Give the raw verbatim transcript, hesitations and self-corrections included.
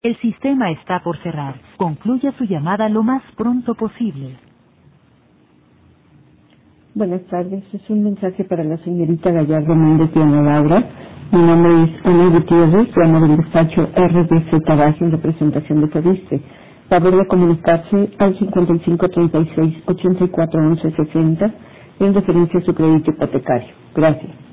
El sistema está por cerrar. Concluya su llamada lo más pronto posible. Buenas tardes, es un mensaje para la señorita Gallardo Méndez y Ana Laura. Mi nombre es Ana Gutiérrez, llamo del despacho R D Z Baja en representación de Fobiste. Favor de comunicarse al cincuenta y cinco treinta y seis ochenta y cuatro once sesenta en referencia a su crédito hipotecario. Gracias.